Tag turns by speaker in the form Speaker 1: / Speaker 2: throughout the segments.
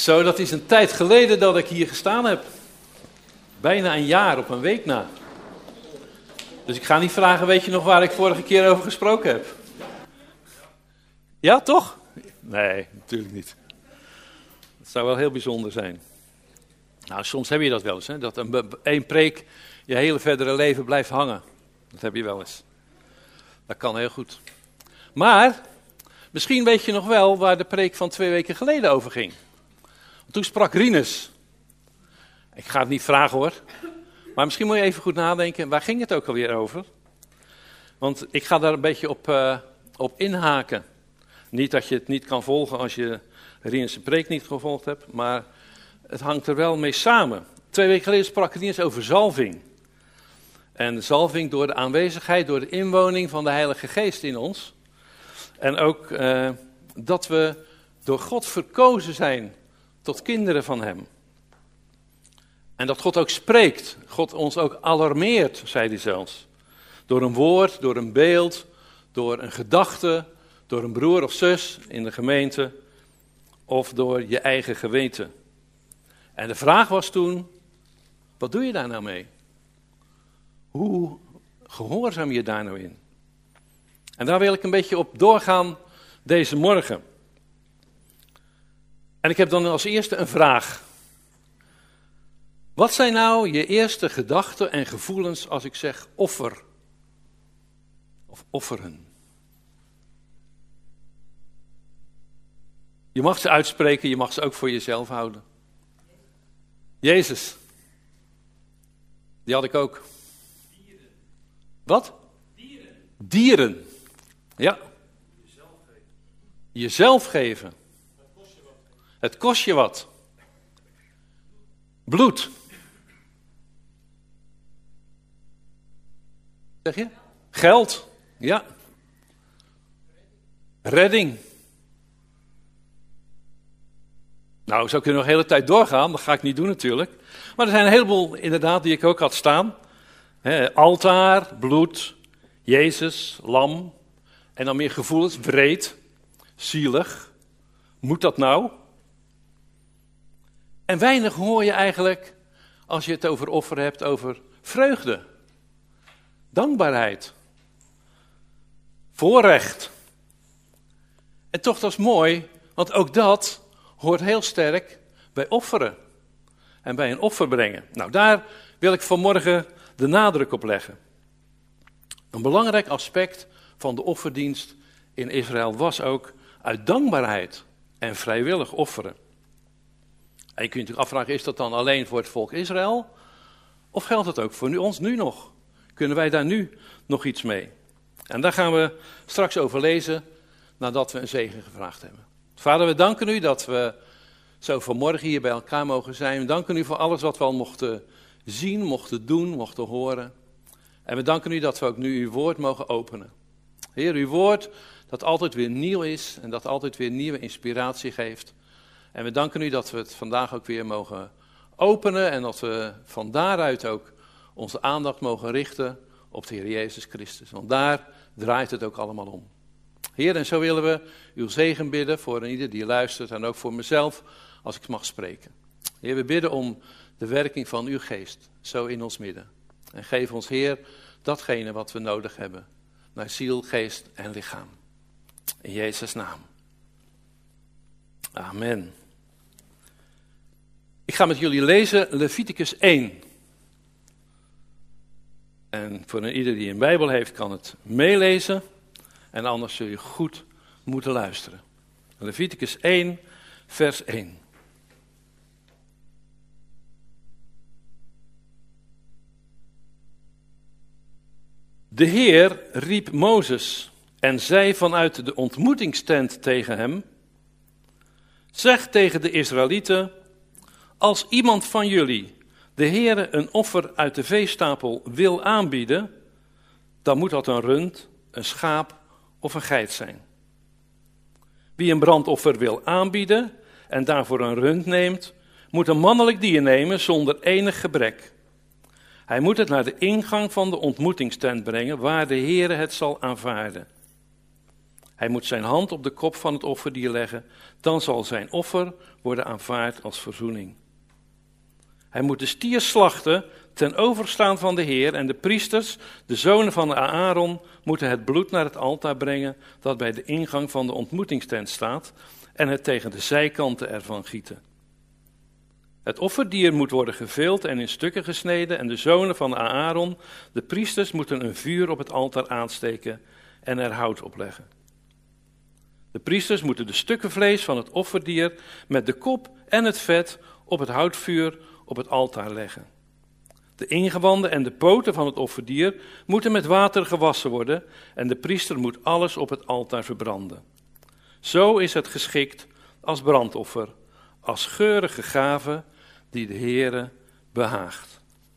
Speaker 1: Zo, dat is een tijd geleden dat ik hier gestaan heb. Bijna een jaar, op een week na. Dus ik ga niet vragen, weet je nog waar ik vorige keer over gesproken heb? Ja, toch? Nee, natuurlijk niet. Het zou wel heel bijzonder zijn. Nou, soms heb je dat wel eens, hè? Dat één preek je hele verdere leven blijft hangen. Dat heb je wel eens. Dat kan heel goed. Maar, misschien weet je nog wel waar de preek van 2 weken geleden over ging. Toen sprak Rinus. Ik ga het niet vragen hoor. Maar misschien moet je even goed nadenken, waar ging het ook alweer over? Want ik ga daar een beetje op inhaken. Niet dat je het niet kan volgen als je Rinus' preek niet gevolgd hebt, maar het hangt er wel mee samen. 2 weken geleden sprak Rinus over zalving. En de zalving door de aanwezigheid, door de inwoning van de Heilige Geest in ons. En ook dat we door God verkozen zijn tot kinderen van hem. En dat God ook spreekt. God ons ook alarmeert, zei hij zelfs. Door een woord, door een beeld, door een gedachte, door een broer of zus in de gemeente. Of door je eigen geweten. En de vraag was toen, wat doe je daar nou mee? Hoe gehoorzaam je daar nou in? En daar wil ik een beetje op doorgaan deze morgen. En ik heb dan als eerste een vraag. Wat zijn nou je eerste gedachten en gevoelens als ik zeg offer? Of offeren? Je mag ze uitspreken, je mag ze ook voor jezelf houden. Jezus. Die had ik ook.
Speaker 2: Dieren.
Speaker 1: Wat?
Speaker 2: Dieren.
Speaker 1: Dieren. Ja.
Speaker 2: Jezelf geven.
Speaker 1: Jezelf geven.
Speaker 2: Dat kost je wat.
Speaker 1: Het kost je wat. Bloed. Zeg je? Geld. Ja. Redding. Nou, zo kunnen we nog de hele tijd doorgaan. Dat ga ik niet doen natuurlijk. Maar er zijn een heleboel inderdaad die ik ook had staan. Altaar, bloed, Jezus, lam. En dan meer gevoelens. Wreed, zielig. Moet dat nou? En weinig hoor je eigenlijk, als je het over offer hebt, over vreugde. Dankbaarheid. Voorrecht. En toch, dat is mooi, want ook dat hoort heel sterk bij offeren. En bij een offer brengen. Nou, daar wil ik vanmorgen de nadruk op leggen. Een belangrijk aspect van de offerdienst in Israël was ook uit dankbaarheid en vrijwillig offeren. En je kunt je natuurlijk afvragen, is dat dan alleen voor het volk Israël? Of geldt het ook voor ons nu nog? Kunnen wij daar nu nog iets mee? En daar gaan we straks over lezen, nadat we een zegen gevraagd hebben. Vader, we danken u dat we zo vanmorgen hier bij elkaar mogen zijn. We danken u voor alles wat we al mochten zien, mochten doen, mochten horen. En we danken u dat we ook nu uw woord mogen openen. Heer, uw woord dat altijd weer nieuw is en dat altijd weer nieuwe inspiratie geeft. En we danken u dat we het vandaag ook weer mogen openen en dat we van daaruit ook onze aandacht mogen richten op de Heer Jezus Christus. Want daar draait het ook allemaal om. Heer, en zo willen we uw zegen bidden voor ieder die luistert en ook voor mezelf als ik mag spreken. Heer, we bidden om de werking van uw geest zo in ons midden. En geef ons, Heer, datgene wat we nodig hebben. Naar ziel, geest en lichaam. In Jezus' naam. Amen. Ik ga met jullie lezen Leviticus 1. En voor ieder die een Bijbel heeft kan het meelezen. En anders zul je goed moeten luisteren. Leviticus 1, vers 1. De Heer riep Mozes en zei vanuit de ontmoetingstent tegen hem: zeg tegen de Israëlieten, als iemand van jullie de Heere een offer uit de veestapel wil aanbieden, dan moet dat een rund, een schaap of een geit zijn. Wie een brandoffer wil aanbieden en daarvoor een rund neemt, moet een mannelijk dier nemen zonder enig gebrek. Hij moet het naar de ingang van de ontmoetingstent brengen, waar de Heere het zal aanvaarden. Hij moet zijn hand op de kop van het offerdier leggen. Dan zal zijn offer worden aanvaard als verzoening. Hij moet de stier slachten ten overstaan van de Heer. En de priesters, de zonen van Aaron, moeten het bloed naar het altaar brengen dat bij de ingang van de ontmoetingstent staat. En het tegen de zijkanten ervan gieten. Het offerdier moet worden gevild en in stukken gesneden. En de zonen van Aaron, de priesters, moeten een vuur op het altaar aansteken en er hout op leggen. De priesters moeten de stukken vlees van het offerdier met de kop en het vet op het houtvuur op het altaar leggen. De ingewanden en de poten van het offerdier moeten met water gewassen worden en de priester moet alles op het altaar verbranden. Zo is het geschikt als brandoffer, als geurige gave die de Heere behaagt.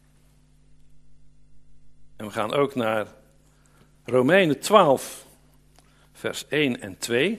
Speaker 1: En we gaan ook naar Romeinen 12, vers 1 en 2.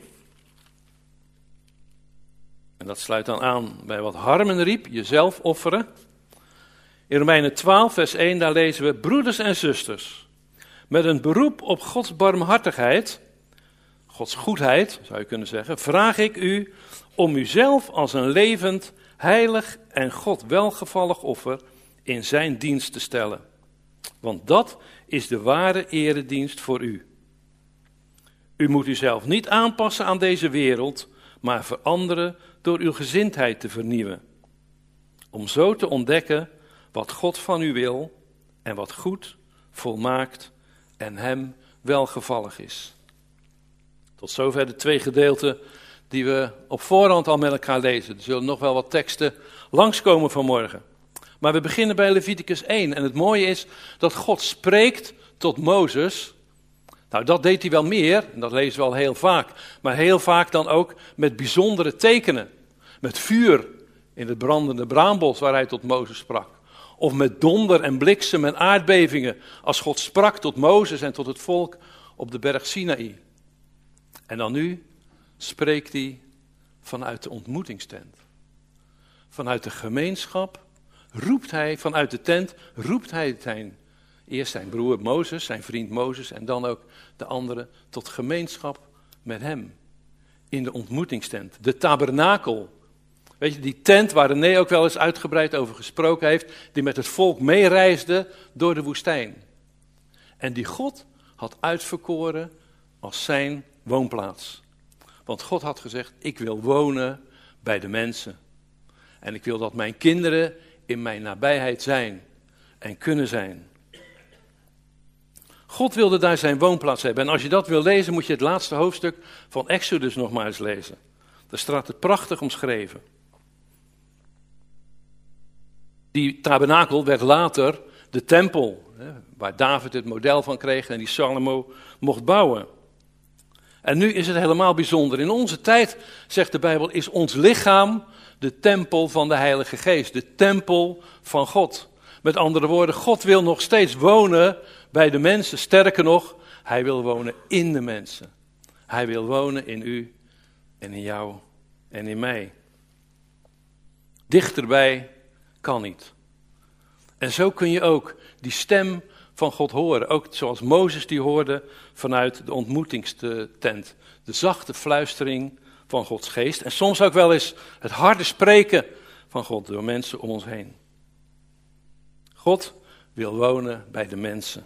Speaker 1: En dat sluit dan aan bij wat Harmen riep, jezelf offeren. In Romeinen 12, vers 1, daar lezen we: broeders en zusters, met een beroep op Gods barmhartigheid, Gods goedheid, zou je kunnen zeggen, vraag ik u om uzelf als een levend, heilig en God welgevallig offer in zijn dienst te stellen. Want dat is de ware eredienst voor u. U moet uzelf niet aanpassen aan deze wereld, maar veranderen door uw gezindheid te vernieuwen. Om zo te ontdekken wat God van u wil en wat goed, volmaakt en hem welgevallig is. Tot zover de 2 gedeelten die we op voorhand al met elkaar lezen. Er zullen nog wel wat teksten langskomen vanmorgen. Maar we beginnen bij Leviticus 1. En het mooie is dat God spreekt tot Mozes. Nou, dat deed hij wel meer, en dat lezen we al heel vaak. Maar heel vaak dan ook met bijzondere tekenen. Met vuur in het brandende braambos waar hij tot Mozes sprak. Of met donder en bliksem en aardbevingen als God sprak tot Mozes en tot het volk op de berg Sinaï. En dan nu spreekt hij vanuit de ontmoetingstent. Vanuit de gemeenschap roept hij, vanuit de tent roept hij eerst zijn broer Mozes, zijn vriend Mozes en dan ook de anderen tot gemeenschap met hem. In de ontmoetingstent, de tabernakel. Weet je, die tent waar René ook wel eens uitgebreid over gesproken heeft, die met het volk meereisde door de woestijn. En die God had uitverkoren als zijn woonplaats. Want God had gezegd, ik wil wonen bij de mensen. En ik wil dat mijn kinderen in mijn nabijheid zijn en kunnen zijn. God wilde daar zijn woonplaats hebben. En als je dat wil lezen, moet je het laatste hoofdstuk van Exodus nog maar eens lezen. Daar staat het prachtig omschreven. Die tabernakel werd later de tempel, waar David het model van kreeg en die Salomo mocht bouwen. En nu is het helemaal bijzonder. In onze tijd, zegt de Bijbel, is ons lichaam de tempel van de Heilige Geest. De tempel van God. Met andere woorden, God wil nog steeds wonen bij de mensen. Sterker nog, hij wil wonen in de mensen. Hij wil wonen in u en in jou en in mij. Dichterbij kan niet. En zo kun je ook die stem van God horen. Ook zoals Mozes die hoorde vanuit de ontmoetingstent. De zachte fluistering van Gods geest. En soms ook wel eens het harde spreken van God door mensen om ons heen. God wil wonen bij de mensen.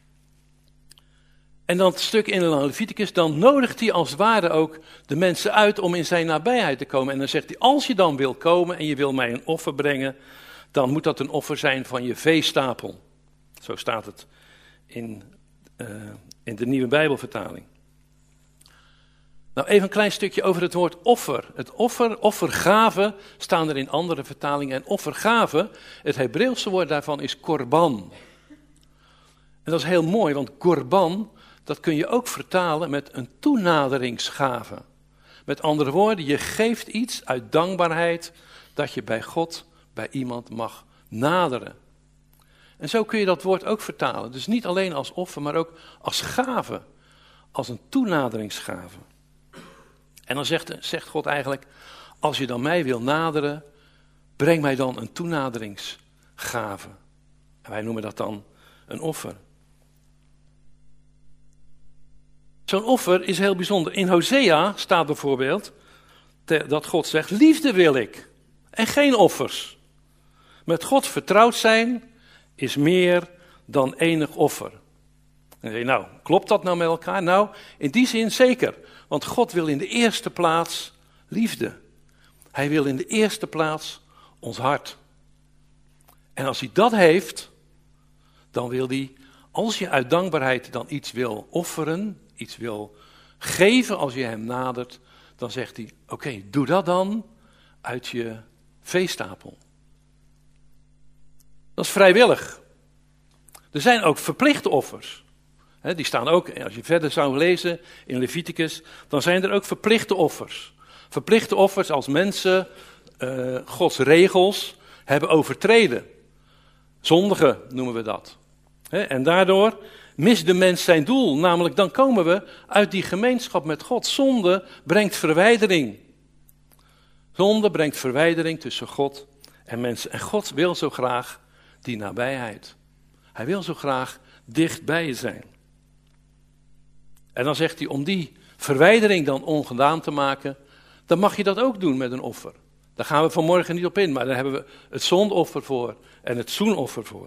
Speaker 1: En dan het stuk in de Leviticus, dan nodigt hij als het ware ook de mensen uit om in zijn nabijheid te komen. En dan zegt hij, als je dan wil komen en je wil mij een offer brengen, dan moet dat een offer zijn van je veestapel. Zo staat het in de Nieuwe Bijbelvertaling. Nou, even een klein stukje over het woord offer. Het offergave staan er in andere vertalingen. En offergave, het Hebreeuwse woord daarvan is korban. En dat is heel mooi, want korban, dat kun je ook vertalen met een toenaderingsgave. Met andere woorden, je geeft iets uit dankbaarheid dat je bij God, bij iemand mag naderen. En zo kun je dat woord ook vertalen. Dus niet alleen als offer, maar ook als gave. Als een toenaderingsgave. En dan zegt God eigenlijk, als je dan mij wil naderen, breng mij dan een toenaderingsgave. En wij noemen dat dan een offer. Zo'n offer is heel bijzonder. In Hosea staat bijvoorbeeld dat God zegt, liefde wil ik en geen offers. Met God vertrouwd zijn is meer dan enig offer. En dan zeg je, nou, klopt dat nou met elkaar? Nou, in die zin zeker. Want God wil in de eerste plaats liefde. Hij wil in de eerste plaats ons hart. En als hij dat heeft, dan wil hij, als je uit dankbaarheid dan iets wil offeren, iets wil geven als je hem nadert, dan zegt hij, oké, doe dat dan uit je veestapel. Dat is vrijwillig. Er zijn ook verplichte offers. Die staan ook, als je verder zou lezen in Leviticus, dan zijn er ook verplichte offers. Verplichte offers als mensen Gods regels hebben overtreden. Zondigen noemen we dat. En daardoor mist de mens zijn doel. Namelijk dan komen we uit die gemeenschap met God. Zonde brengt verwijdering. Zonde brengt verwijdering tussen God en mensen. En God wil zo graag die nabijheid. Hij wil zo graag dicht bij je zijn. En dan zegt hij, om die verwijdering dan ongedaan te maken, dan mag je dat ook doen met een offer. Daar gaan we vanmorgen niet op in, maar daar hebben we het zondoffer voor en het zoenoffer voor.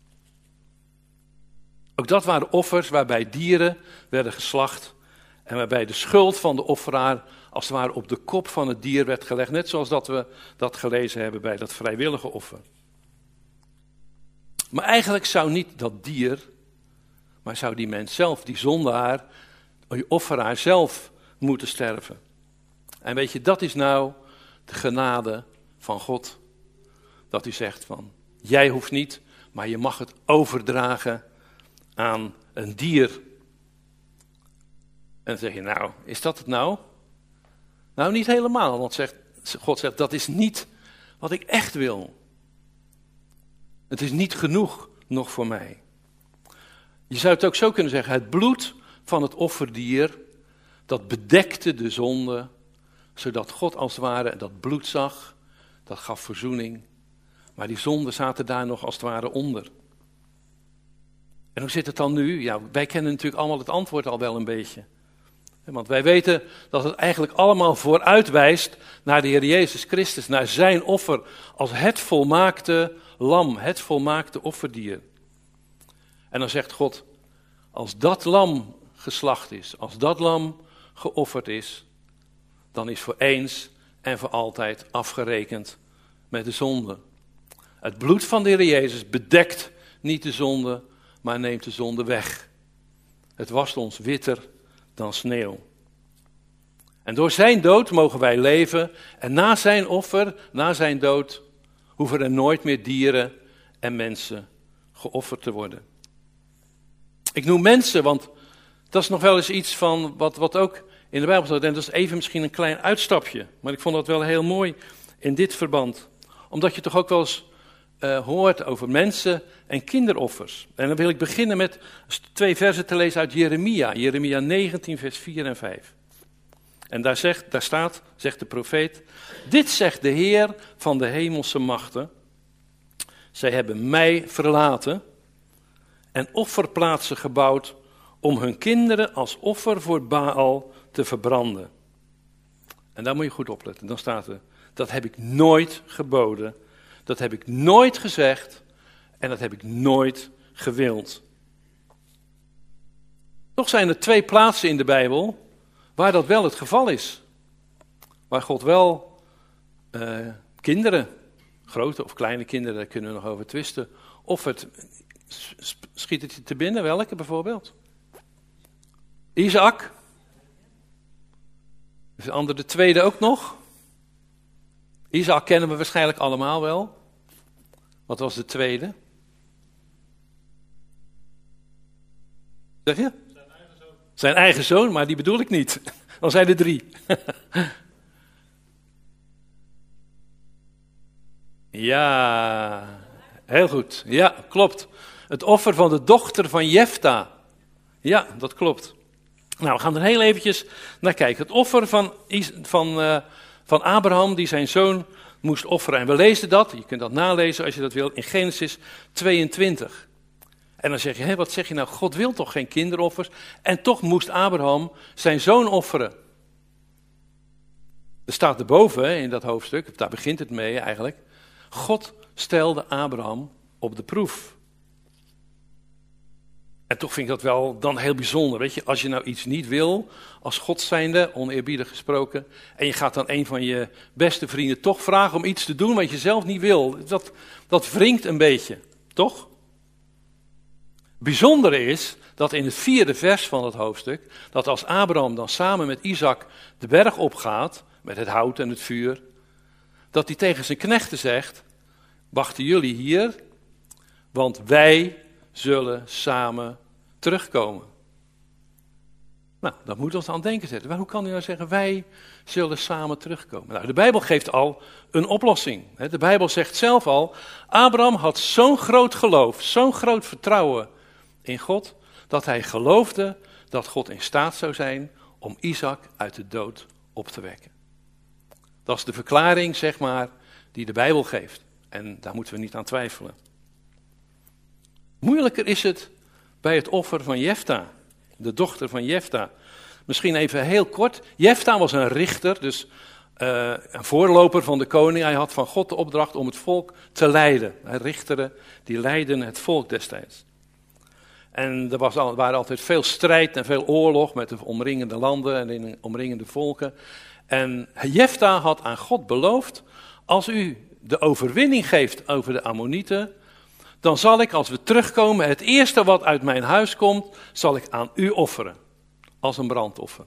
Speaker 1: Ook dat waren offers waarbij dieren werden geslacht en waarbij de schuld van de offeraar als het ware op de kop van het dier werd gelegd. Net zoals dat we dat gelezen hebben bij dat vrijwillige offer. Maar eigenlijk zou niet dat dier, maar zou die mens zelf, die zondaar, die offeraar zelf moeten sterven. En weet je, dat is nou de genade van God. Dat hij zegt van, jij hoeft niet, maar je mag het overdragen aan een dier. En dan zeg je, nou, is dat het nou? Nou, niet helemaal, want God zegt, dat is niet wat ik echt wil. Het is niet genoeg nog voor mij. Je zou het ook zo kunnen zeggen, het bloed van het offerdier, dat bedekte de zonde, zodat God als het ware dat bloed zag, dat gaf verzoening. Maar die zonden zaten daar nog als het ware onder. En hoe zit het dan nu? Ja, wij kennen natuurlijk allemaal het antwoord al wel een beetje. Want wij weten dat het eigenlijk allemaal vooruitwijst naar de Heer Jezus Christus, naar zijn offer als het volmaakte lam, het volmaakte offerdier. En dan zegt God, als dat lam geslacht is, als dat lam geofferd is, dan is voor eens en voor altijd afgerekend met de zonde. Het bloed van de Heer Jezus bedekt niet de zonde, maar neemt de zonde weg. Het wast ons witter dan sneeuw. En door zijn dood mogen wij leven en na zijn offer, na zijn dood, hoeven er nooit meer dieren en mensen geofferd te worden. Ik noem mensen, want dat is nog wel eens iets van wat ook in de Bijbel staat. En dat is even misschien een klein uitstapje, maar ik vond dat wel heel mooi in dit verband. Omdat je toch ook wel eens hoort over mensen en kinderoffers. En dan wil ik beginnen met 2 versen te lezen uit Jeremia. Jeremia 19 vers 4 en 5. En daar staat, zegt de profeet, dit zegt de Heer van de hemelse machten. Zij hebben mij verlaten en offerplaatsen gebouwd om hun kinderen als offer voor Baal te verbranden. En daar moet je goed opletten. Dan staat er, dat heb ik nooit geboden, dat heb ik nooit gezegd en dat heb ik nooit gewild. Toch zijn er 2 plaatsen in de Bijbel waar dat wel het geval is. Waar God wel kinderen, grote of kleine kinderen, daar kunnen we nog over twisten, offert. Schiet het je te binnen? Welke bijvoorbeeld? Isaac. Is de andere de tweede ook nog? Isaac kennen we waarschijnlijk allemaal wel. Wat was de tweede? Zeg je? Zijn eigen zoon, maar die bedoel ik niet. Dan zijn er 3. Ja, heel goed. Ja, klopt. Het offer van de dochter van Jefta. Ja, dat klopt. Nou, we gaan er heel eventjes naar kijken. Het offer van Abraham, die zijn zoon moest offeren. En we lezen dat, je kunt dat nalezen als je dat wilt, in Genesis 22. En dan zeg je, wat zeg je nou, God wil toch geen kinderoffers? En toch moest Abraham zijn zoon offeren. Er staat erboven in dat hoofdstuk, daar begint het mee eigenlijk. God stelde Abraham op de proef. En toch vind ik dat wel dan heel bijzonder, weet je. Als je nou iets niet wil, als God zijnde, oneerbiedig gesproken, en je gaat dan een van je beste vrienden toch vragen om iets te doen wat je zelf niet wil. Dat wringt een beetje, toch? Bijzondere is dat in het 4e vers van het hoofdstuk, dat als Abraham dan samen met Isaac de berg opgaat, met het hout en het vuur, dat hij tegen zijn knechten zegt, wachten jullie hier, want wij zullen samen terugkomen. Nou, dat moet ons aan het denken zetten. Maar hoe kan hij nou zeggen, wij zullen samen terugkomen? Nou, de Bijbel geeft al een oplossing. De Bijbel zegt zelf al, Abraham had zo'n groot geloof, zo'n groot vertrouwen in God, dat hij geloofde dat God in staat zou zijn om Isaac uit de dood op te wekken. Dat is de verklaring, zeg maar, die de Bijbel geeft. En daar moeten we niet aan twijfelen. Moeilijker is het bij het offer van Jefta, de dochter van Jefta. Misschien even heel kort. Jefta was een richter, dus een voorloper van de koning. Hij had van God de opdracht om het volk te leiden. Richteren, die leidden het volk destijds. En er waren altijd veel strijd en veel oorlog met de omringende landen en de omringende volken. En Jefta had aan God beloofd, als u de overwinning geeft over de Ammonieten, dan zal ik, als we terugkomen, het eerste wat uit mijn huis komt, zal ik aan u offeren. Als een brandoffer.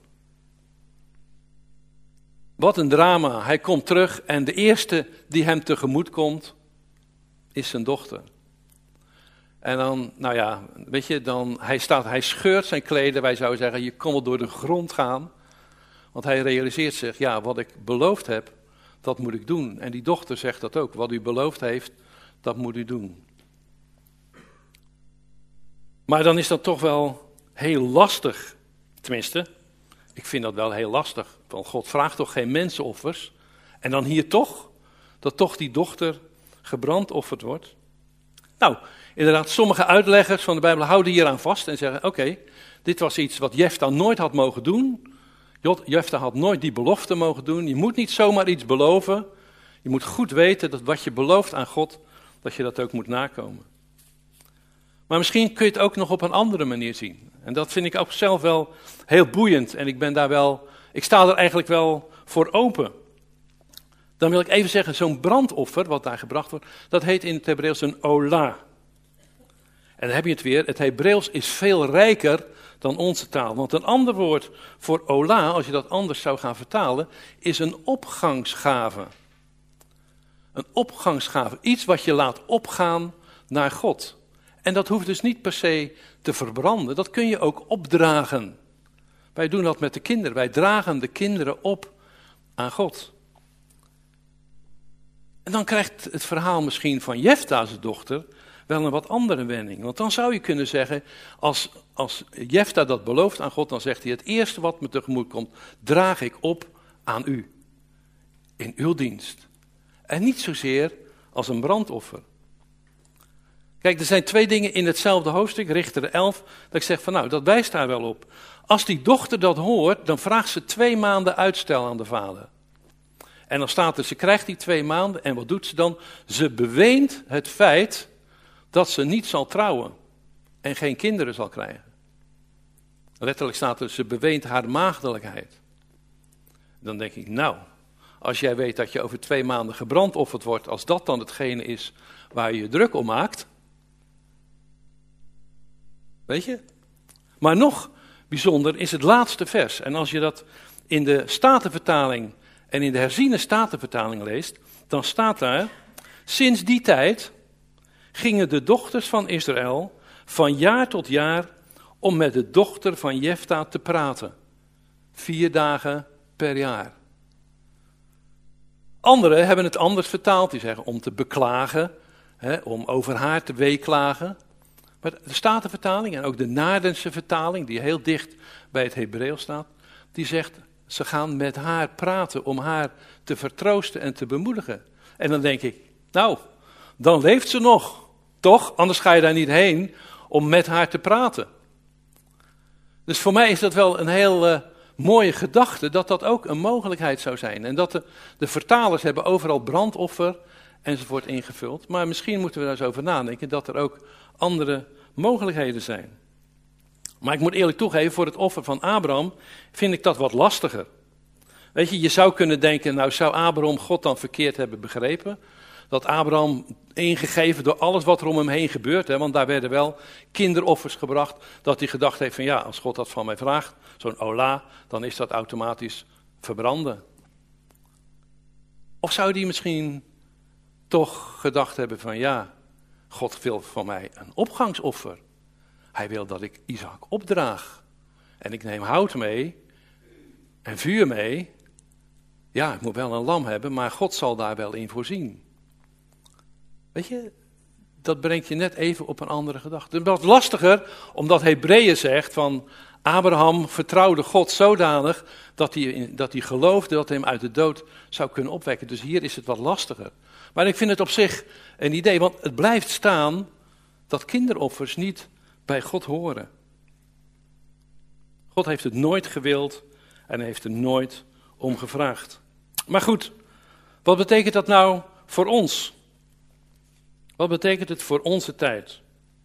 Speaker 1: Wat een drama. Hij komt terug en de eerste die hem tegemoet komt, is zijn dochter. En dan, nou ja, weet je, hij scheurt zijn kleden. Wij zouden zeggen, je kon wel door de grond gaan. Want hij realiseert zich, ja, wat ik beloofd heb, dat moet ik doen. En die dochter zegt dat ook. Wat u beloofd heeft, dat moet u doen. Maar dan is dat toch wel heel lastig. Tenminste, ik vind dat wel heel lastig. Want God vraagt toch geen mensenoffers. En dan hier toch, dat toch die dochter gebrandofferd wordt. Nou, inderdaad, sommige uitleggers van de Bijbel houden hier aan vast en zeggen, oké, dit was iets wat Jefta nooit had mogen doen. Jefta had nooit die belofte mogen doen. Je moet niet zomaar iets beloven. Je moet goed weten dat wat je belooft aan God, dat je dat ook moet nakomen. Maar misschien kun je het ook nog op een andere manier zien. En dat vind ik ook zelf wel heel boeiend. En ik sta er eigenlijk wel voor open. Dan wil ik even zeggen, zo'n brandoffer, wat daar gebracht wordt, dat heet in het Hebreeuws een ola. En dan heb je het weer, het Hebreeuws is veel rijker dan onze taal. Want een ander woord voor ola, als je dat anders zou gaan vertalen, is een opgangsgave. Een opgangsgave, iets wat je laat opgaan naar God. En dat hoeft dus niet per se te verbranden, dat kun je ook opdragen. Wij doen dat met de kinderen, wij dragen de kinderen op aan God. En dan krijgt het verhaal misschien van Jefta's dochter wel een wat andere wending. Want dan zou je kunnen zeggen, als Jefta dat belooft aan God, dan zegt hij, het eerste wat me tegemoet komt, draag ik op aan u. In uw dienst. En niet zozeer als een brandoffer. Kijk, er zijn 2 dingen in hetzelfde hoofdstuk, Richteren 11, dat ik zeg van nou, dat wijst daar wel op. Als die dochter dat hoort, dan vraagt ze 2 maanden uitstel aan de vader. En dan staat er, ze krijgt die 2 maanden en wat doet ze dan? Ze beweent het feit dat ze niet zal trouwen en geen kinderen zal krijgen. Letterlijk staat er, ze beweent haar maagdelijkheid. Dan denk ik, nou, als jij weet dat je over 2 maanden gebrandofferd wordt, als dat dan hetgene is waar je je druk om maakt. Weet je? Maar nog bijzonder is het laatste vers. En als je dat in de Statenvertaling en in de herziene Statenvertaling leest, dan staat daar, sinds die tijd gingen de dochters van Israël van jaar tot jaar om met de dochter van Jefta te praten. 4 dagen per jaar. Anderen hebben het anders vertaald, die zeggen om te beklagen, om over haar te weeklagen. Maar de Statenvertaling en ook de Naardense vertaling, die heel dicht bij het Hebreeuws staat, die zegt, ze gaan met haar praten om haar te vertroosten en te bemoedigen. En dan denk ik, nou, dan leeft ze nog, toch? Anders ga je daar niet heen om met haar te praten. Dus voor mij is dat wel een heel mooie gedachte, dat dat ook een mogelijkheid zou zijn. En dat de vertalers hebben overal brandoffer enzovoort ingevuld. Maar misschien moeten we daar eens over nadenken, dat er ook andere mogelijkheden zijn. Maar ik moet eerlijk toegeven, voor het offer van Abraham vind ik dat wat lastiger. Weet je zou kunnen denken, nou zou Abraham God dan verkeerd hebben begrepen? Dat Abraham ingegeven door alles wat er om hem heen gebeurt, hè, want daar werden wel kinderoffers gebracht, dat hij gedacht heeft van ja, als God dat van mij vraagt, zo'n ola, dan is dat automatisch verbranden. Of zou hij misschien toch gedacht hebben van ja, God wil van mij een opgangsoffer. Hij wil dat ik Isaac opdraag. En ik neem hout mee en vuur mee. Ja, ik moet wel een lam hebben, maar God zal daar wel in voorzien. Weet je, dat brengt je net even op een andere gedachte. Het is wat lastiger, omdat Hebreeën zegt van Abraham vertrouwde God zodanig dat hij geloofde dat hij hem uit de dood zou kunnen opwekken. Dus hier is het wat lastiger. Maar ik vind het op zich een idee, want het blijft staan dat kinderoffers niet bij God horen. God heeft het nooit gewild en hij heeft er nooit om gevraagd. Maar goed, wat betekent dat nou voor ons? Wat betekent het voor onze tijd?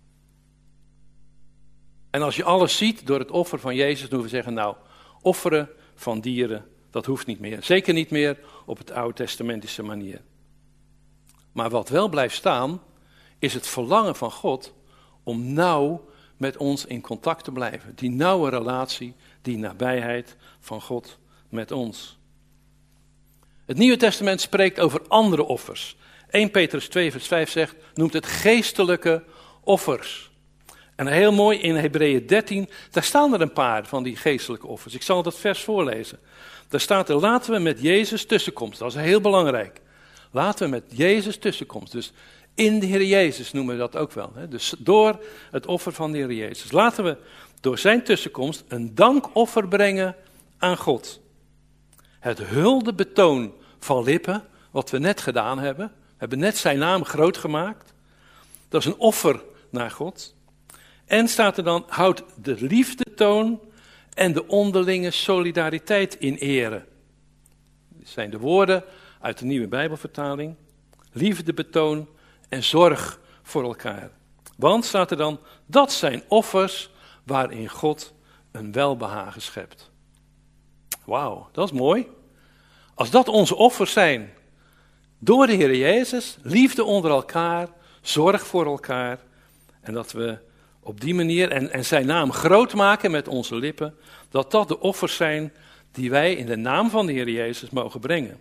Speaker 1: En als je alles ziet door het offer van Jezus, dan hoeven we zeggen, nou, offeren van dieren, dat hoeft niet meer. Zeker niet meer op het Oud-testamentische manier. Maar wat wel blijft staan, is het verlangen van God om nauw met ons in contact te blijven. Die nauwe relatie, die nabijheid van God met ons. Het Nieuwe Testament spreekt over andere offers. 1 Petrus 2 vers 5 noemt het geestelijke offers. En heel mooi in Hebreeën 13, daar staan er een paar van die geestelijke offers. Ik zal dat vers voorlezen. Daar staat er, laten we met Jezus tussenkomst, dat is heel belangrijk. Laten we met Jezus tussenkomst, dus in de Heer Jezus noemen we dat ook wel. Hè? Dus door het offer van de Heer Jezus. Laten we door zijn tussenkomst een dankoffer brengen aan God. Het huldebetoon van lippen, wat we net gedaan hebben. We hebben net zijn naam groot gemaakt. Dat is een offer naar God. En staat er dan, houd de liefdetoon en de onderlinge solidariteit in ere. Dit zijn de woorden uit de Nieuwe Bijbelvertaling. Liefdebetoon en zorg voor elkaar. Want, staat er dan, dat zijn offers waarin God een welbehagen schept. Wauw, dat is mooi. Als dat onze offers zijn, door de Heer Jezus, liefde onder elkaar, zorg voor elkaar, en dat we op die manier en zijn naam groot maken met onze lippen, dat dat de offers zijn die wij in de naam van de Heer Jezus mogen brengen.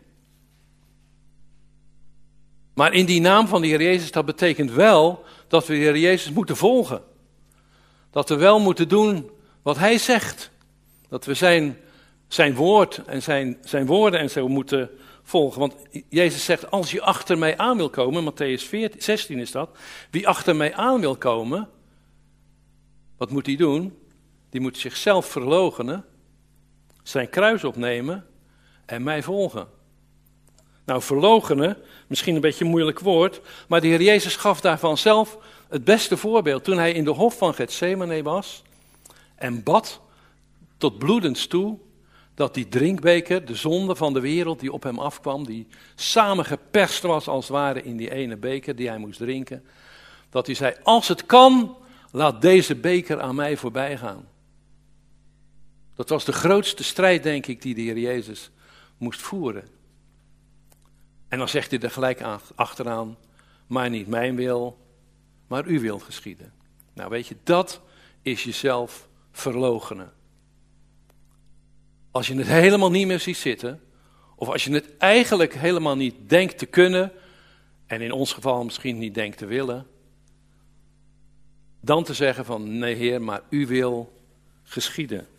Speaker 1: Maar in die naam van de Heer Jezus, dat betekent wel dat we de Heer Jezus moeten volgen. Dat we wel moeten doen wat Hij zegt. Dat we zijn woord en zijn woorden en zo moeten volgen. Want Jezus zegt, als je achter mij aan wil komen, Matthäus 16 is dat. Wie achter mij aan wil komen, wat moet hij doen? Die moet zichzelf verloochenen, zijn kruis opnemen en mij volgen. Nou, verloochenen, misschien een beetje een moeilijk woord, maar de Heer Jezus gaf daarvan zelf het beste voorbeeld. Toen hij in de hof van Getsemane was en bad tot bloedens toe, dat die drinkbeker, de zonde van de wereld die op hem afkwam, die samengeperst was als het ware in die ene beker die hij moest drinken, dat hij zei, als het kan, laat deze beker aan mij voorbij gaan. Dat was de grootste strijd, denk ik, die de Heer Jezus moest voeren. En dan zegt hij er gelijk achteraan, maar niet mijn wil, maar uw wil geschieden. Nou weet je, dat is jezelf verloochenen. Als je het helemaal niet meer ziet zitten, of als je het eigenlijk helemaal niet denkt te kunnen, en in ons geval misschien niet denkt te willen, dan te zeggen van, nee Heer, maar uw wil geschieden.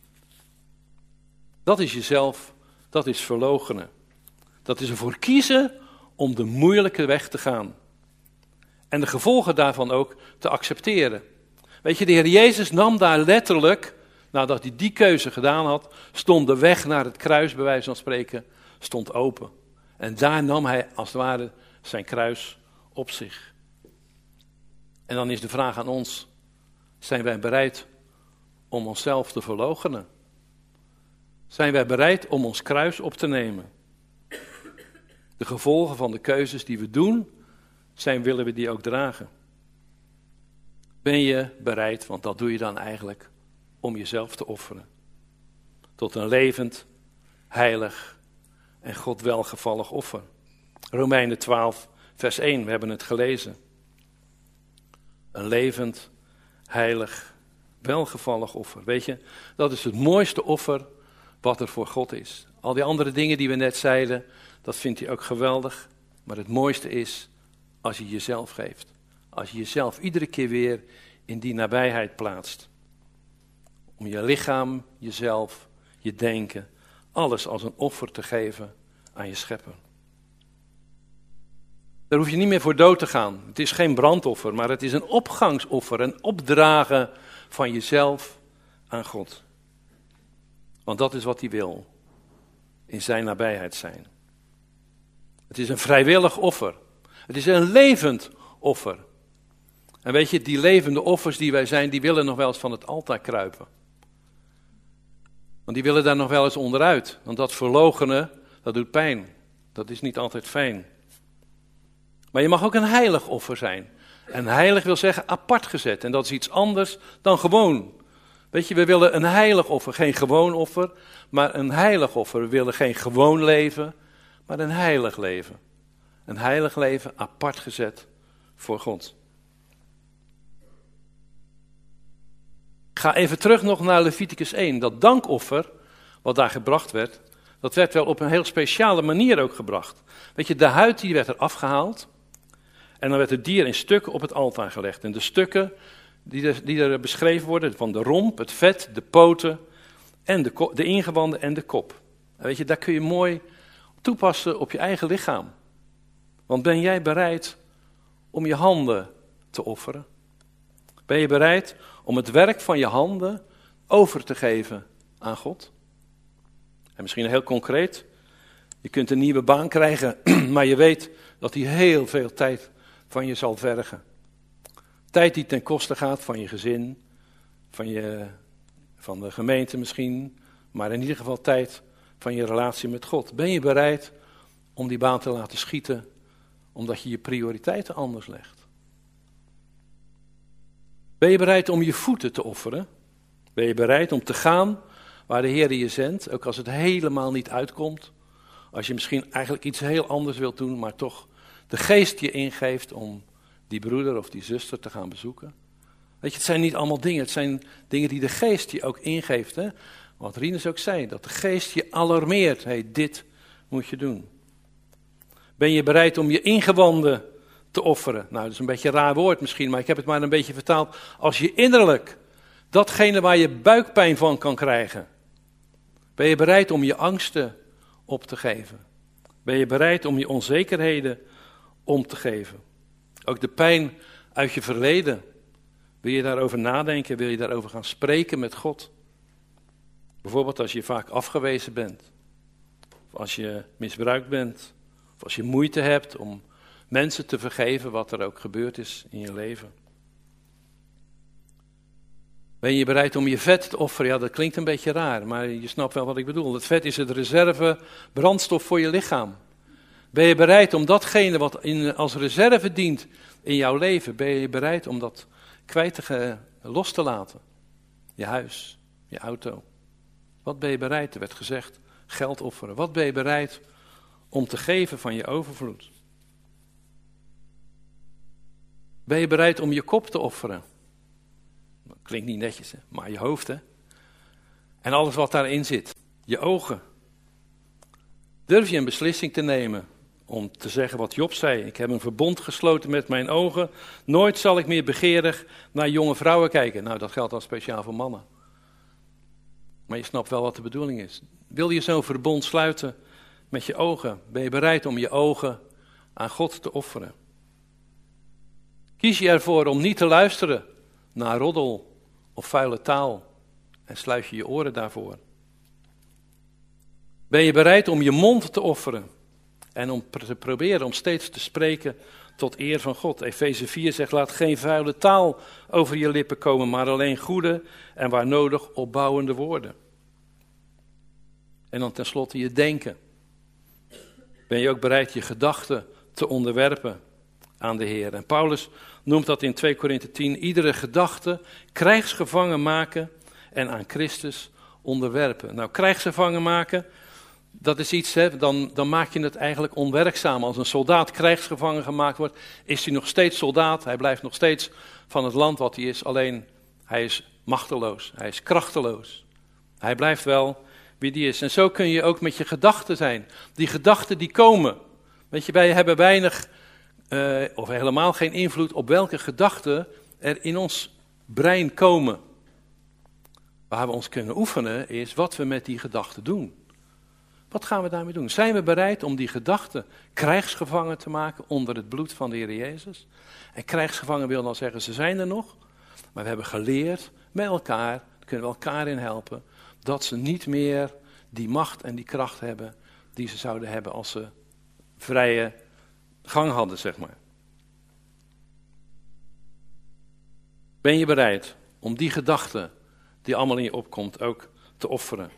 Speaker 1: Dat is jezelf, dat is verloochenen. Dat is ervoor kiezen om de moeilijke weg te gaan. En de gevolgen daarvan ook te accepteren. Weet je, de Heer Jezus nam daar letterlijk, nadat hij die keuze gedaan had, stond de weg naar het kruis, bij wijze van spreken, stond open. En daar nam hij als het ware zijn kruis op zich. En dan is de vraag aan ons, Zijn wij bereid om onszelf te verloochenen? Zijn wij bereid om ons kruis op te nemen? De gevolgen van de keuzes die we doen, willen we die ook dragen? Ben je bereid, want dat doe je dan eigenlijk, om jezelf te offeren? Tot een levend, heilig en God welgevallig offer. Romeinen 12, vers 1, we hebben het gelezen. Een levend, heilig, welgevallig offer. Weet je, dat is het mooiste offer wat er voor God is. Al die andere dingen die we net zeiden, dat vindt hij ook geweldig. Maar het mooiste is als je jezelf geeft. Als je jezelf iedere keer weer in die nabijheid plaatst. Om je lichaam, jezelf, je denken, alles als een offer te geven aan je schepper. Daar hoef je niet meer voor dood te gaan. Het is geen brandoffer, maar het is een opgangsoffer. Een opdragen van jezelf aan God. Want dat is wat hij wil. In zijn nabijheid zijn. Het is een vrijwillig offer. Het is een levend offer. En weet je, die levende offers die wij zijn, die willen nog wel eens van het altaar kruipen. Want die willen daar nog wel eens onderuit. Want dat verloochenen, dat doet pijn. Dat is niet altijd fijn. Maar je mag ook een heilig offer zijn. En heilig wil zeggen apart gezet. En dat is iets anders dan gewoon. Weet je, we willen een heilig offer, geen gewoon offer, maar een heilig offer. We willen geen gewoon leven, maar een heilig leven. Een heilig leven apart gezet voor God. Ik ga even terug nog naar Leviticus 1. Dat dankoffer, wat daar gebracht werd, dat werd wel op een heel speciale manier ook gebracht. Weet je, de huid die werd er afgehaald. En dan werd het dier in stukken op het altaar gelegd. En de stukken die er beschreven worden, van de romp, het vet, de poten, en de ingewanden en de kop. En weet je, daar kun je mooi toepassen op je eigen lichaam. Want ben jij bereid om je handen te offeren? Ben je bereid om het werk van je handen over te geven aan God? En misschien heel concreet, je kunt een nieuwe baan krijgen, maar je weet dat die heel veel tijd van je zal vergen. Tijd die ten koste gaat van je gezin, van de gemeente misschien, maar in ieder geval tijd van je relatie met God. Ben je bereid om die baan te laten schieten, omdat je je prioriteiten anders legt? Ben je bereid om je voeten te offeren? Ben je bereid om te gaan waar de Heer je zendt, ook als het helemaal niet uitkomt? Als je misschien eigenlijk iets heel anders wilt doen, maar toch de geest je ingeeft om die broeder of die zuster te gaan bezoeken. Weet je, het zijn niet allemaal dingen, het zijn dingen die de geest je ook ingeeft. Hè? Wat Rinus ook zei, dat de geest je alarmeert. Hey, dit moet je doen. Ben je bereid om je ingewanden te offeren? Nou, dat is een beetje een raar woord misschien, maar ik heb het maar een beetje vertaald. Als je innerlijk, datgene waar je buikpijn van kan krijgen. Ben je bereid om je angsten op te geven? Ben je bereid om je onzekerheden om te geven? Ook de pijn uit je verleden. Wil je daarover nadenken? Wil je daarover gaan spreken met God? Bijvoorbeeld als je vaak afgewezen bent. Of als je misbruikt bent. Of als je moeite hebt om mensen te vergeven wat er ook gebeurd is in je leven. Ben je bereid om je vet te offeren? Ja, dat klinkt een beetje raar, maar je snapt wel wat ik bedoel. Het vet is het reserve brandstof voor je lichaam. Ben je bereid om datgene wat als reserve dient in jouw leven, ben je bereid om dat los te laten? Je huis, je auto. Wat ben je bereid? Er werd gezegd, geld offeren. Wat ben je bereid om te geven van je overvloed? Ben je bereid om je kop te offeren? Klinkt niet netjes, hè? Maar je hoofd, hè? En alles wat daarin zit. Je ogen. Durf je een beslissing te nemen om te zeggen wat Job zei? Ik heb een verbond gesloten met mijn ogen. Nooit zal ik meer begeerig naar jonge vrouwen kijken. Nou, dat geldt dan speciaal voor mannen. Maar je snapt wel wat de bedoeling is. Wil je zo'n verbond sluiten met je ogen? Ben je bereid om je ogen aan God te offeren? Kies je ervoor om niet te luisteren naar roddel of vuile taal en sluit je je oren daarvoor? Ben je bereid om je mond te offeren En om te proberen om steeds te spreken tot eer van God. Efeze 4 zegt, laat geen vuile taal over je lippen komen, maar alleen goede en waar nodig opbouwende woorden. En dan tenslotte je denken. Ben je ook bereid je gedachten te onderwerpen aan de Heer? En Paulus noemt dat in 2 Korinthe 10, iedere gedachte krijgsgevangen maken en aan Christus onderwerpen. Nou, krijgsgevangen maken, dat is iets, dan maak je het eigenlijk onwerkzaam. Als een soldaat krijgsgevangen gemaakt wordt, is hij nog steeds soldaat. Hij blijft nog steeds van het land wat hij is, alleen hij is machteloos, hij is krachteloos. Hij blijft wel wie die is. En zo kun je ook met je gedachten zijn. Die gedachten die komen. Weet je, wij hebben weinig of helemaal geen invloed op welke gedachten er in ons brein komen. Waar we ons kunnen oefenen is wat we met die gedachten doen. Wat gaan we daarmee doen? Zijn we bereid om die gedachten krijgsgevangen te maken onder het bloed van de Heer Jezus? En krijgsgevangen wil dan zeggen, ze zijn er nog. Maar we hebben geleerd met elkaar, kunnen we elkaar in helpen, dat ze niet meer die macht en die kracht hebben die ze zouden hebben als ze vrije gang hadden, zeg maar. Ben je bereid om die gedachten die allemaal in je opkomt ook te offeren?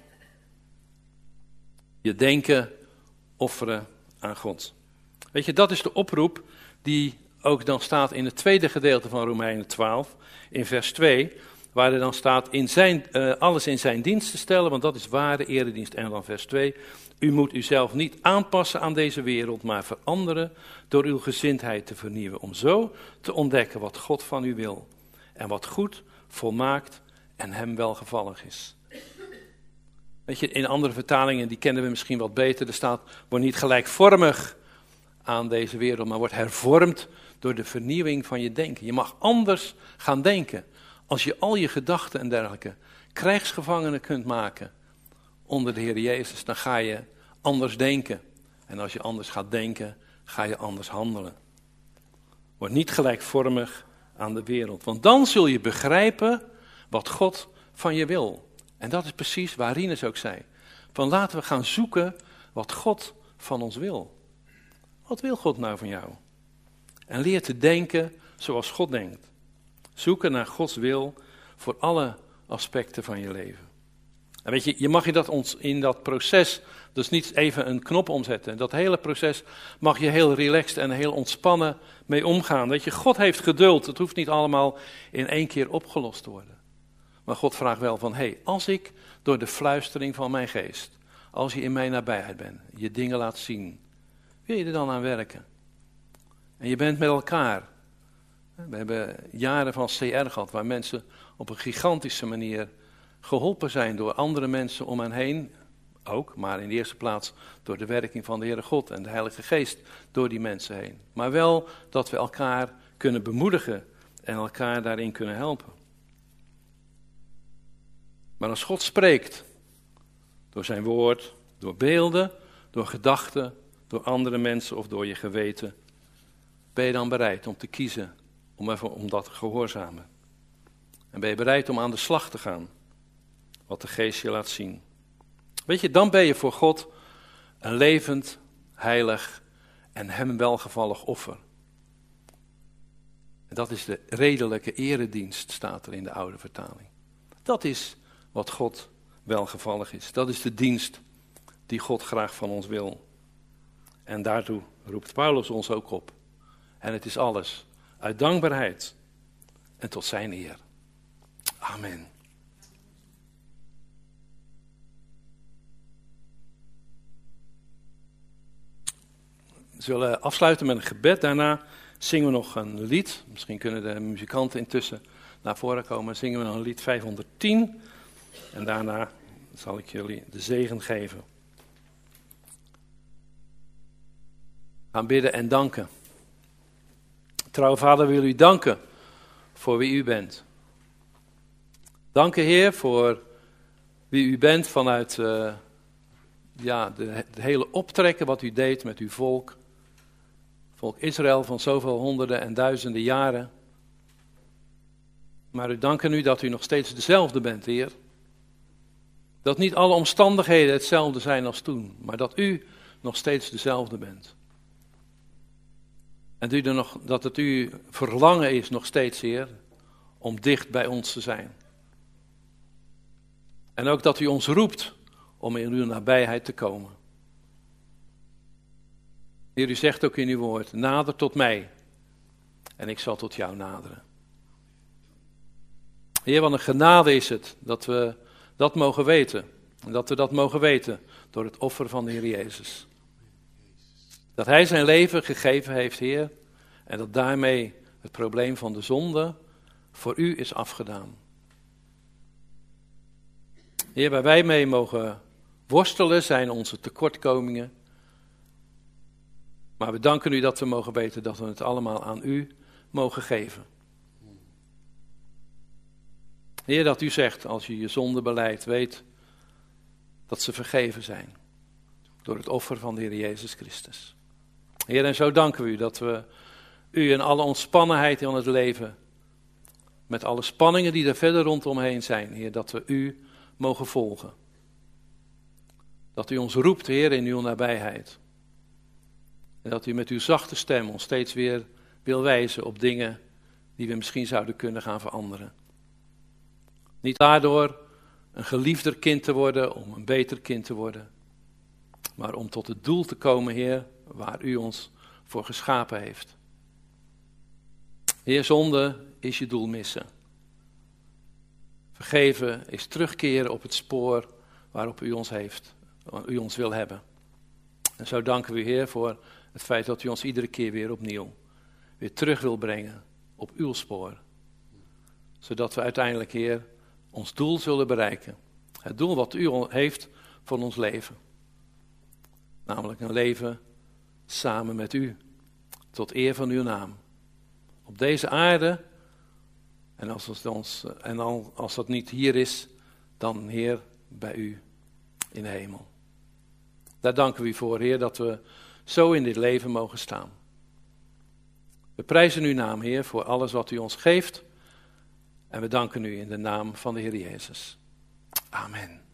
Speaker 1: Je denken offeren aan God. Weet je, dat is de oproep die ook dan staat in het tweede gedeelte van Romeinen 12, in vers 2, waar er dan staat, alles in zijn dienst te stellen, want dat is ware eredienst. En dan vers 2, u moet uzelf niet aanpassen aan deze wereld, maar veranderen door uw gezindheid te vernieuwen, om zo te ontdekken wat God van u wil en wat goed, volmaakt en hem welgevallig is. Weet je, in andere vertalingen, die kennen we misschien wat beter, er staat, word niet gelijkvormig aan deze wereld, maar word hervormd door de vernieuwing van je denken. Je mag anders gaan denken. Als je al je gedachten en dergelijke krijgsgevangenen kunt maken onder de Heer Jezus, dan ga je anders denken. En als je anders gaat denken, ga je anders handelen. Word niet gelijkvormig aan de wereld, want dan zul je begrijpen wat God van je wil. En dat is precies waar Rinus ook zei. Van laten we gaan zoeken wat God van ons wil. Wat wil God nou van jou? En leer te denken zoals God denkt. Zoeken naar Gods wil voor alle aspecten van je leven. En weet je, je mag in dat proces dus niet even een knop omzetten. Dat hele proces mag je heel relaxed en heel ontspannen mee omgaan. Weet je, God heeft geduld. Het hoeft niet allemaal in één keer opgelost te worden. Maar God vraagt wel van, als ik door de fluistering van mijn geest, als je in mijn nabijheid bent, je dingen laat zien, wil je er dan aan werken? En je bent met elkaar. We hebben jaren van CR gehad, waar mensen op een gigantische manier geholpen zijn door andere mensen om hen heen. Ook, maar in de eerste plaats door de werking van de Heere God en de Heilige Geest door die mensen heen. Maar wel dat we elkaar kunnen bemoedigen en elkaar daarin kunnen helpen. Maar als God spreekt, door zijn woord, door beelden, door gedachten, door andere mensen of door je geweten, ben je dan bereid om te kiezen, om dat te gehoorzamen? En ben je bereid om aan de slag te gaan, wat de Geest je laat zien? Weet je, dan ben je voor God een levend, heilig en hem welgevallig offer. En dat is de redelijke eredienst, staat er in de oude vertaling. Dat is wat God welgevallig is. Dat is de dienst die God graag van ons wil. En daartoe roept Paulus ons ook op. En het is alles uit dankbaarheid en tot zijn eer. Amen. We zullen afsluiten met een gebed. Daarna zingen we nog een lied. Misschien kunnen de muzikanten intussen naar voren komen. Zingen we nog een lied 510. En daarna zal ik jullie de zegen geven. Gaan bidden en danken. Trouwe Vader, we willen u danken voor wie u bent. Dank u, Heer, voor wie u bent vanuit het hele optrekken wat u deed met uw volk. Volk Israël van zoveel honderden en duizenden jaren. Maar u danken u dat u nog steeds dezelfde bent, Heer. Dat niet alle omstandigheden hetzelfde zijn als toen, maar dat u nog steeds dezelfde bent. En dat het uw verlangen is nog steeds, Heer, om dicht bij ons te zijn. En ook dat u ons roept om in uw nabijheid te komen. Heer, u zegt ook in uw woord, nader tot mij en ik zal tot jou naderen. Heer, wat een genade is het dat we dat mogen weten. En dat we dat mogen weten door het offer van de Heer Jezus. Dat Hij zijn leven gegeven heeft, Heer, en dat daarmee het probleem van de zonde voor u is afgedaan. Heer, waar wij mee mogen worstelen zijn onze tekortkomingen. Maar we danken u dat we mogen weten dat we het allemaal aan u mogen geven. Heer, dat u zegt, als je je zonde belijdt, weet dat ze vergeven zijn. Door het offer van de Heer Jezus Christus. Heer, en zo danken we u dat we u in alle ontspannenheid in het leven, met alle spanningen die er verder rondomheen zijn, Heer, dat we u mogen volgen. Dat u ons roept, Heer, in uw nabijheid. En dat u met uw zachte stem ons steeds weer wil wijzen op dingen die we misschien zouden kunnen gaan veranderen. Niet daardoor een geliefder kind te worden, om een beter kind te worden. Maar om tot het doel te komen, Heer, waar u ons voor geschapen heeft. Heer, zonde is je doel missen. Vergeven is terugkeren op het spoor waarop u ons heeft, u ons wil hebben. En zo danken we u, Heer, voor het feit dat u ons iedere keer weer opnieuw weer terug wil brengen op uw spoor. Zodat we uiteindelijk, Heer, ons doel zullen bereiken. Het doel wat u heeft voor ons leven. Namelijk een leven samen met u. Tot eer van uw naam. Op deze aarde. En als dat niet hier is, dan, Heer, bij u in de hemel. Daar danken we u voor, Heer, dat we zo in dit leven mogen staan. We prijzen uw naam, Heer, voor alles wat u ons geeft. En we danken u in de naam van de Heer Jezus. Amen.